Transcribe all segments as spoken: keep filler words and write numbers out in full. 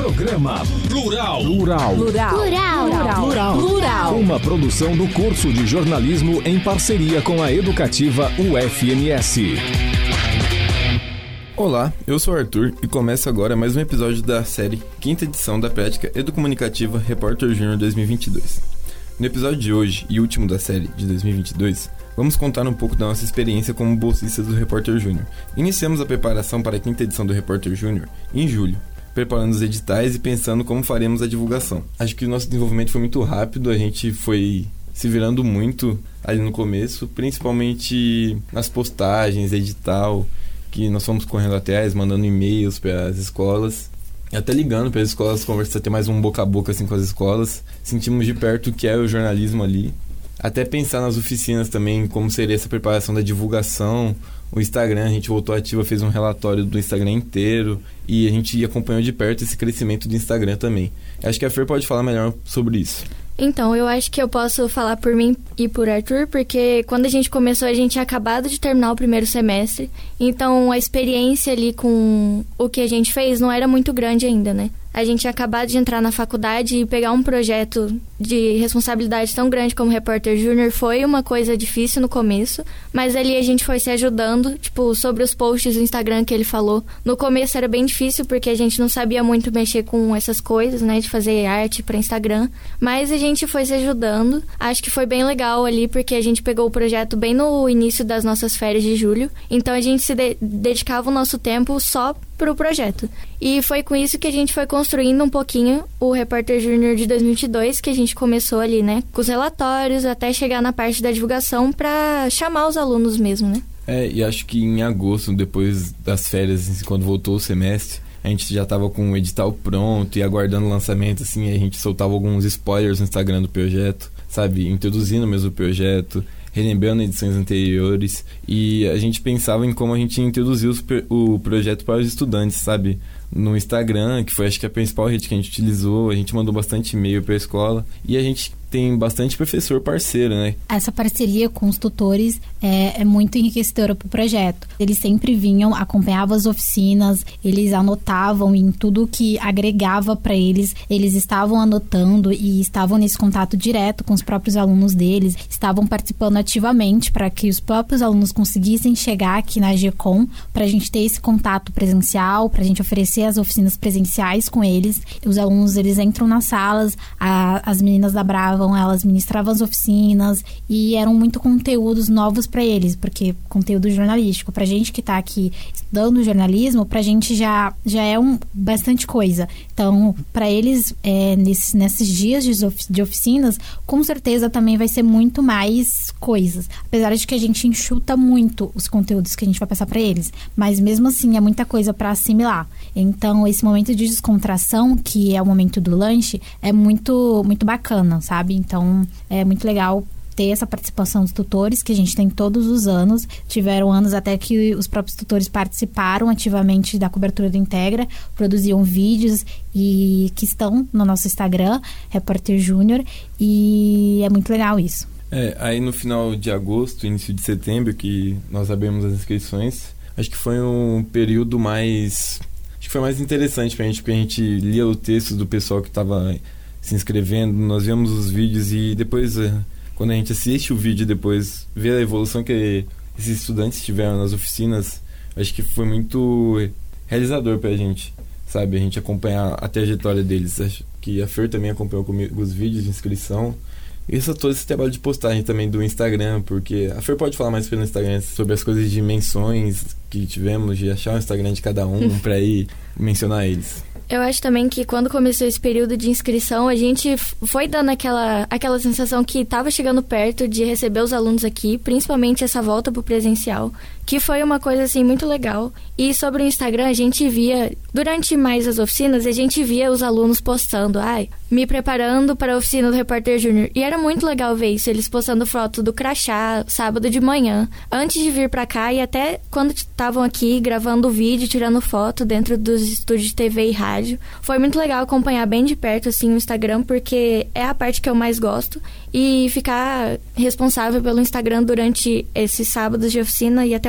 Programa Plural. Plural. Plural. Plural. Plural. Plural. Plural. Uma produção do curso de jornalismo em parceria com a educativa U F M S. Olá, eu sou o Arthur e começa agora mais um episódio da série quinta edição da prática Educomunicativa Repórter Júnior dois mil e vinte e dois. No episódio de hoje e último da série de dois mil e vinte e dois, vamos contar um pouco da nossa experiência como bolsistas do Repórter Júnior. Iniciamos a preparação para a quinta edição do Repórter Júnior em julho, preparando os editais e pensando como faremos a divulgação. Acho que o nosso desenvolvimento foi muito rápido, a gente foi se virando muito ali no começo, principalmente nas postagens, edital, que nós fomos correndo atrás, mandando e-mails para as escolas, até ligando para as escolas, conversar, ter mais um boca a boca assim, com as escolas. Sentimos de perto o que é o jornalismo ali. Até pensar nas oficinas também, como seria essa preparação da divulgação. O Instagram, a gente voltou ativa, fez um relatório do Instagram inteiro e a gente acompanhou de perto esse crescimento do Instagram também. Acho que a Fer pode falar melhor sobre isso. Então, eu acho que eu posso falar por mim e por Arthur, porque quando a gente começou, a gente tinha acabado de terminar o primeiro semestre, então a experiência ali com o que a gente fez não era muito grande ainda, né? A gente tinha acabado de entrar na faculdade e pegar um projeto de responsabilidade tão grande como Repórter Júnior foi uma coisa difícil no começo, mas ali a gente foi se ajudando, tipo, sobre os posts do Instagram que ele falou. No começo era bem difícil porque a gente não sabia muito mexer com essas coisas, né, de fazer arte para Instagram, mas a gente foi se ajudando. Acho que foi bem legal ali porque a gente pegou o projeto bem no início das nossas férias de julho, então a gente se de- dedicava o nosso tempo só pro projeto. E foi com isso que a gente foi construindo um pouquinho o Repórter Júnior de dois mil e vinte e dois, que a gente começou ali, né, com os relatórios, até chegar na parte da divulgação para chamar os alunos mesmo, né? É, e acho que em agosto, depois das férias, assim, quando voltou o semestre, a gente já tava com o edital pronto e aguardando o lançamento, assim, a gente soltava alguns spoilers no Instagram do projeto, sabe, introduzindo mesmo o projeto, relembrando edições anteriores, e a gente pensava em como a gente introduzir os, o projeto para os estudantes, sabe? No Instagram, que foi acho que a principal rede que a gente utilizou, a gente mandou bastante e-mail para a escola, e a gente tem bastante professor parceiro, né? Essa parceria com os tutores é, é muito enriquecedora para o projeto. Eles sempre vinham, acompanhavam as oficinas, eles anotavam em tudo que agregava para eles, eles estavam anotando e estavam nesse contato direto com os próprios alunos deles, estavam participando ativamente para que os próprios alunos conseguissem chegar aqui na GECOM, para a gente ter esse contato presencial, para a gente oferecer as oficinas presenciais com eles. Os alunos, eles entram nas salas, a, as meninas da Brava, elas ministravam as oficinas e eram muito conteúdos novos para eles, porque conteúdo jornalístico, pra gente que tá aqui estudando jornalismo, pra gente já, já é um, bastante coisa. Então, para eles, é, nesses, nesses dias de, ofic- de oficinas, com certeza também vai ser muito mais coisas. Apesar de que a gente enxuta muito os conteúdos que a gente vai passar para eles, mas mesmo assim é muita coisa para assimilar. Então, esse momento de descontração, que é o momento do lanche, é muito, muito bacana, sabe? Então, é muito legal ter essa participação dos tutores, que a gente tem todos os anos. Tiveram anos até que os próprios tutores participaram ativamente da cobertura do Integra, produziam vídeos e que estão no nosso Instagram, Repórter Júnior, e é muito legal isso. É, aí no final de agosto, início de setembro, que nós abrimos as inscrições, acho que foi um período mais... Acho que foi mais interessante pra gente, porque a gente lia o texto do pessoal que estava se inscrevendo, nós víamos os vídeos e depois, quando a gente assiste o vídeo depois, vê a evolução que esses estudantes tiveram nas oficinas, acho que foi muito realizador pra gente, sabe? A gente acompanhar a trajetória deles. Acho que a Fer também acompanhou comigo os vídeos de inscrição. E isso, todo esse trabalho de postagem também do Instagram, porque a Fer pode falar mais pelo Instagram sobre as coisas de menções que tivemos, de achar o Instagram de cada um pra ir mencionar eles. Eu acho também que quando começou esse período de inscrição, a gente foi dando aquela, aquela sensação que estava chegando perto de receber os alunos aqui, principalmente essa volta pro presencial, que foi uma coisa, assim, muito legal. E sobre o Instagram, a gente via, durante mais as oficinas, a gente via os alunos postando, ai, me preparando para a oficina do Repórter Júnior. E era muito legal ver isso, eles postando foto do crachá, sábado de manhã, antes de vir pra cá, e até quando estavam aqui gravando vídeo, tirando foto dentro dos estúdios de T V e rádio. Foi muito legal acompanhar bem de perto, assim, o Instagram, porque é a parte que eu mais gosto. E ficar responsável pelo Instagram durante esses sábados de oficina e até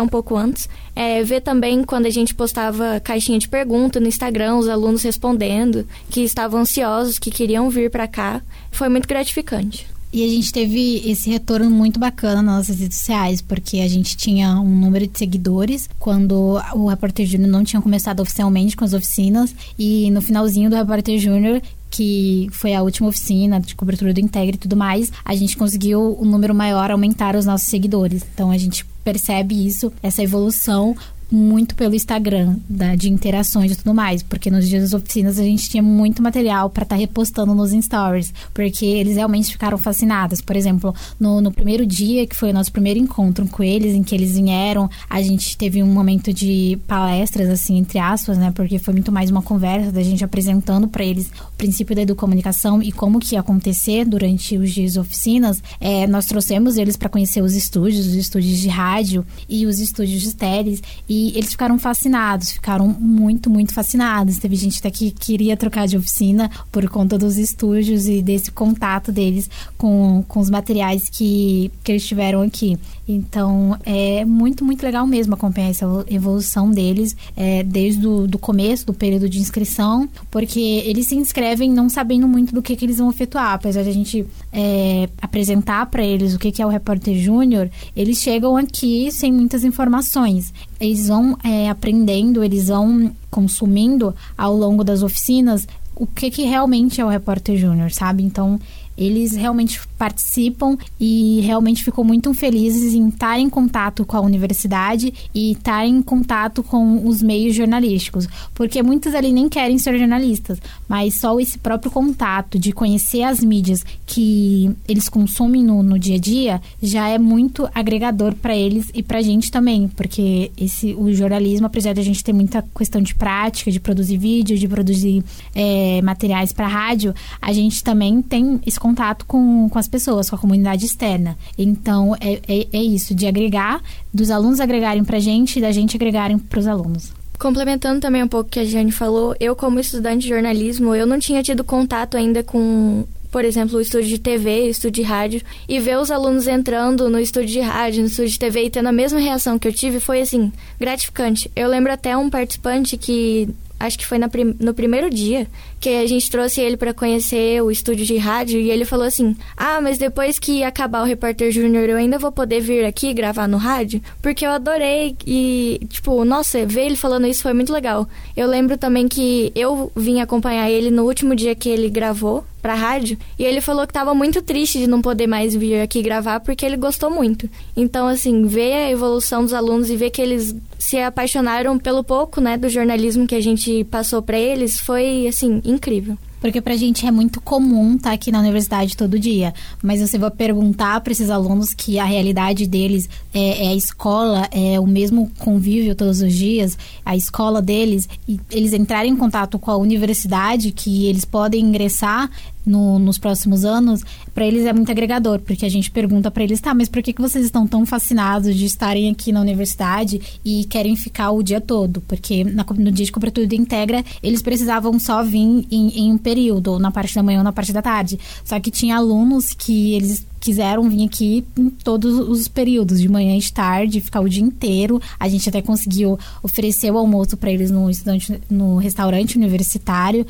até um pouco antes. É, ver também quando a gente postava caixinha de pergunta no Instagram, os alunos respondendo, que estavam ansiosos, que queriam vir para cá. Foi muito gratificante. E a gente teve esse retorno muito bacana nas nossas redes sociais, porque a gente tinha um número de seguidores quando o Repórter Júnior não tinha começado oficialmente com as oficinas, e no finalzinho do Repórter Júnior, que foi a última oficina de cobertura do Integre e tudo mais, a gente conseguiu um número maior, aumentar os nossos seguidores. Então a gente percebe isso, essa evolução, muito pelo Instagram, da, de interações e tudo mais, porque nos dias das oficinas a gente tinha muito material para estar tá repostando nos stories, porque eles realmente ficaram fascinados. Por exemplo, no, no primeiro dia, que foi o nosso primeiro encontro com eles, em que eles vieram, a gente teve um momento de palestras, assim, entre aspas, né, porque foi muito mais uma conversa da gente apresentando para eles o princípio da educomunicação e como que ia acontecer durante os dias de oficinas. É, nós trouxemos eles para conhecer os estúdios, os estúdios de rádio e os estúdios de teles, e E eles ficaram fascinados, ficaram muito, muito fascinados. Teve gente até que queria trocar de oficina por conta dos estúdios e desse contato deles com, com os materiais que, que eles tiveram aqui. Então, é muito, muito legal mesmo acompanhar essa evolução deles, é, desde o do começo, do período de inscrição, porque eles se inscrevem não sabendo muito do que, que eles vão efetuar. Apesar de a gente é, apresentar para eles o que, que é o Repórter Júnior, eles chegam aqui sem muitas informações. Eles vão é, aprendendo, eles vão consumindo ao longo das oficinas o que, que realmente é o Repórter Júnior, sabe? Então, eles realmente participam e realmente ficam muito felizes em estar em contato com a universidade e estar em contato com os meios jornalísticos, porque muitos ali nem querem ser jornalistas, mas só esse próprio contato de conhecer as mídias que eles consomem no, no dia a dia já é muito agregador para eles e para a gente também, porque esse, o jornalismo, apesar de a gente ter muita questão de prática, de produzir vídeo, de produzir é, materiais para rádio, a gente também tem esse contato com, com as pessoas, com a comunidade externa. Então, é, é, é isso, de agregar, dos alunos agregarem pra gente e da gente agregarem pros alunos. Complementando também um pouco o que a Jane falou, eu como estudante de jornalismo, eu não tinha tido contato ainda com, por exemplo, o estúdio de T V, o estúdio de rádio, e ver os alunos entrando no estúdio de rádio, no estúdio de T V e tendo a mesma reação que eu tive foi, assim, gratificante. Eu lembro até um participante que, acho que foi na prim- no primeiro dia, que a gente trouxe ele para conhecer o estúdio de rádio, e ele falou assim, ah, mas depois que acabar o Repórter Júnior eu ainda vou poder vir aqui gravar no rádio, porque eu adorei, e tipo, nossa, ver ele falando isso foi muito legal. Eu lembro também que eu vim acompanhar ele no último dia que ele gravou pra rádio, e ele falou que tava muito triste de não poder mais vir aqui gravar, porque ele gostou muito. Então, assim, ver a evolução dos alunos e ver que eles se apaixonaram pelo pouco, né, do jornalismo que a gente passou pra eles, foi, assim, incrível. Porque pra gente é muito comum estar aqui na universidade todo dia, mas você vai perguntar para esses alunos que a realidade deles é, é a escola, é o mesmo convívio todos os dias, a escola deles, e eles entrarem em contato com a universidade, que eles podem ingressar no, nos próximos anos, para eles é muito agregador, porque a gente pergunta para eles, tá, mas por que, que vocês estão tão fascinados de estarem aqui na universidade e querem ficar o dia todo? Porque na, no dia de cobertura do Integra, eles precisavam só vir em, em um período, ou na parte da manhã ou na parte da tarde. Só que tinha alunos que eles quiseram vir aqui em todos os períodos, de manhã e de tarde, ficar o dia inteiro. A gente até conseguiu oferecer o almoço para eles no, estudante, no restaurante universitário.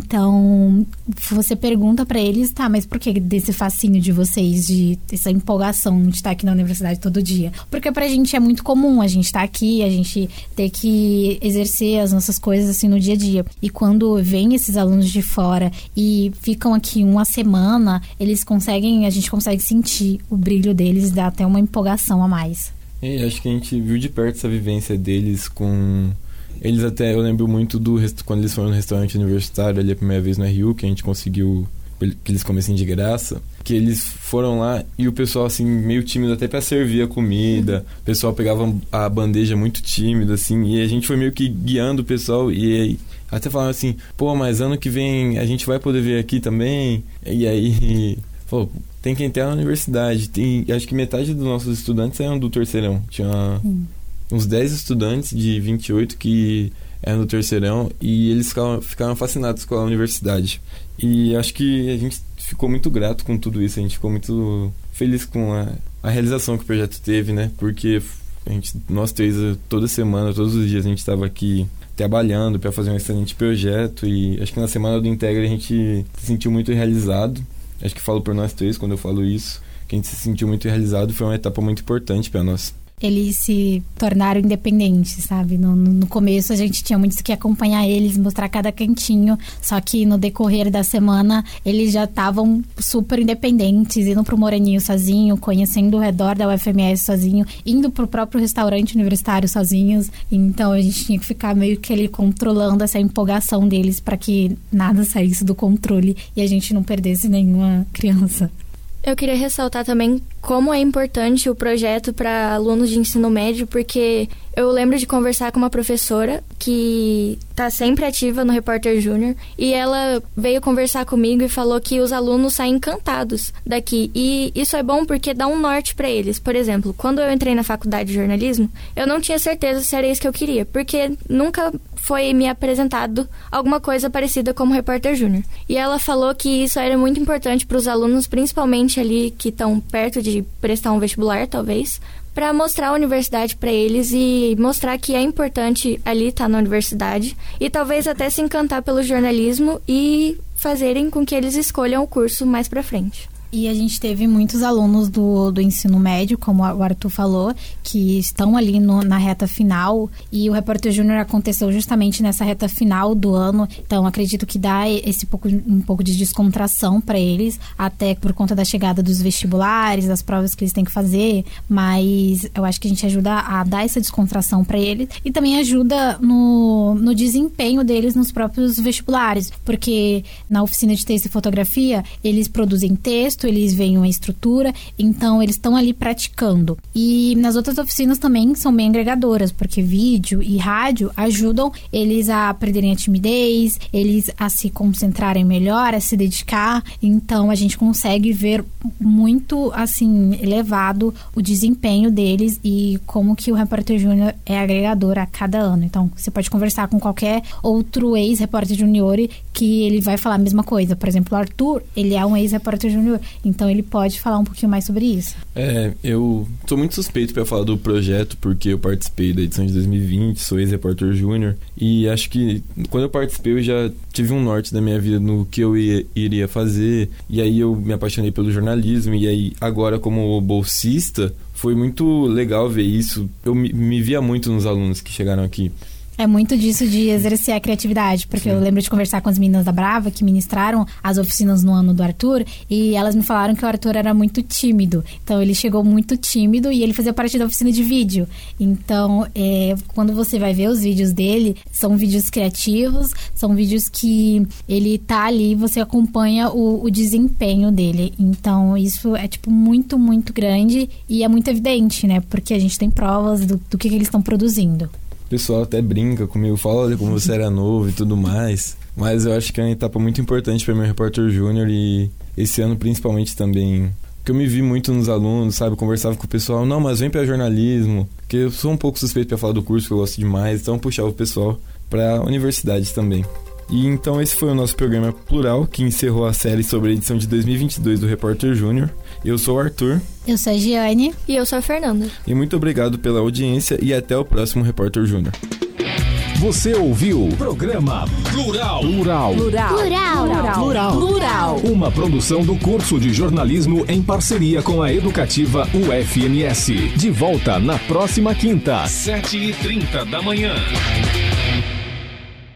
Então, você pergunta para eles, tá, mas por que desse fascínio de vocês, de essa empolgação de estar aqui na universidade todo dia? Porque pra gente é muito comum a gente estar aqui, a gente ter que exercer as nossas coisas assim no dia a dia. E quando vem esses alunos de fora e ficam aqui uma semana, eles conseguem, a gente consegue sentir o brilho deles, dá até uma empolgação a mais. E acho que a gente viu de perto essa vivência deles com... Eles até, eu lembro muito do quando eles foram no restaurante universitário ali a primeira vez no R U, que a gente conseguiu que eles comessem de graça, que eles foram lá e o pessoal assim meio tímido até pra servir a comida, o pessoal pegava a bandeja muito tímido assim, e a gente foi meio que guiando o pessoal, e aí até falaram assim, pô, mas ano que vem a gente vai poder vir aqui também, e aí falou, tem que entrar na universidade. Tem, acho que metade dos nossos estudantes eram do terceirão. Tinha hum. uns dez estudantes de vinte e oito que eram do terceirão, e eles ficaram, ficaram fascinados com a universidade. E acho que a gente ficou muito grato com tudo isso. A gente ficou muito feliz com a, a realização que o projeto teve, né? Porque A gente, nós três, toda semana, todos os dias, a gente estava aqui trabalhando para fazer um excelente projeto, e acho que na semana do Integra a gente se sentiu muito realizado. Acho que falo por nós três quando eu falo isso, que a gente se sentiu muito realizado. Foi uma etapa muito importante para nós. Eles se tornaram independentes, sabe? No, no começo a gente tinha muito que acompanhar eles, mostrar cada cantinho, só que no decorrer da semana eles já estavam super independentes, indo pro Moreninho sozinho, conhecendo o redor da U F M S sozinho, indo pro próprio restaurante universitário sozinhos. Então a gente tinha que ficar meio que ali controlando essa empolgação deles para que nada saísse do controle e a gente não perdesse nenhuma criança. Eu queria ressaltar também como é importante o projeto para alunos de ensino médio, porque eu lembro de conversar com uma professora que está sempre ativa no Repórter Júnior, e ela veio conversar comigo e falou que os alunos saem encantados daqui, e isso é bom porque dá um norte para eles. Por exemplo, quando eu entrei na faculdade de jornalismo, eu não tinha certeza se era isso que eu queria, porque nunca foi me apresentado alguma coisa parecida como Repórter Júnior. E ela falou que isso era muito importante para os alunos, principalmente ali que estão perto de prestar um vestibular, talvez, para mostrar a universidade para eles e mostrar que é importante ali estar na universidade e talvez até se encantar pelo jornalismo e fazerem com que eles escolham o curso mais para frente. E a gente teve muitos alunos do, do ensino médio, como o Arthur falou, que estão ali no, na reta final, e o Repórter Júnior aconteceu justamente nessa reta final do ano. Então acredito que dá esse pouco, um pouco de descontração para eles, até por conta da chegada dos vestibulares, das provas que eles têm que fazer, mas eu acho que a gente ajuda a dar essa descontração para eles e também ajuda no, no desempenho deles nos próprios vestibulares, porque na oficina de texto e fotografia eles produzem texto, eles veem uma estrutura, então eles estão ali praticando. E nas outras oficinas também são bem agregadoras, porque vídeo e rádio ajudam eles a perderem a timidez, eles a se concentrarem melhor, a se dedicar. Então a gente consegue ver muito, assim, elevado o desempenho deles e como que o Repórter Júnior é agregador a cada ano. Então você pode conversar com qualquer outro ex-Repórter Júnior que ele vai falar a mesma coisa. Por exemplo, o Arthur, ele é um ex-Repórter Júnior, então ele pode falar um pouquinho mais sobre isso. É, eu sou muito suspeito para falar do projeto, porque eu participei da edição de dois mil e vinte, sou ex-Repórter Júnior, e acho que quando eu participei eu já tive um norte da minha vida no que eu ia, iria fazer, e aí eu me apaixonei pelo jornalismo, e aí agora como bolsista foi muito legal ver isso. Eu me, me via muito nos alunos que chegaram aqui. É muito disso de exercer a criatividade, porque Sim. eu lembro de conversar com as meninas da Brava que ministraram as oficinas no ano do Arthur, e elas me falaram que o Arthur era muito tímido. Então ele chegou muito tímido e ele fazia parte da oficina de vídeo. Então é, quando você vai ver os vídeos dele, são vídeos criativos, são vídeos que ele tá ali e você acompanha o, o desempenho dele. Então isso é tipo muito, muito grande e é muito evidente, né? Porque a gente tem provas do, do que, que eles estão produzindo. O pessoal até brinca comigo, fala, olha como você era novo e tudo mais. Mas eu acho que é uma etapa muito importante para meu Repórter Júnior, e esse ano principalmente também, porque eu me vi muito nos alunos, sabe? Conversava com o pessoal, não, mas vem para jornalismo, porque eu sou um pouco suspeito para falar do curso, que eu gosto demais, então puxava o pessoal para universidade também. E então esse foi o nosso programa Plural, que encerrou a série sobre a edição de dois mil e vinte e dois do Repórter Júnior. Eu sou o Arthur. Eu sou a Giane. E eu sou a Fernanda. E muito obrigado pela audiência e até o próximo Repórter Júnior. Você ouviu o programa Plural. Plural. Plural. Plural. Plural. Plural. Plural. Uma produção do curso de jornalismo em parceria com a Educativa U F M S. De volta na próxima quinta, sete e trinta da manhã.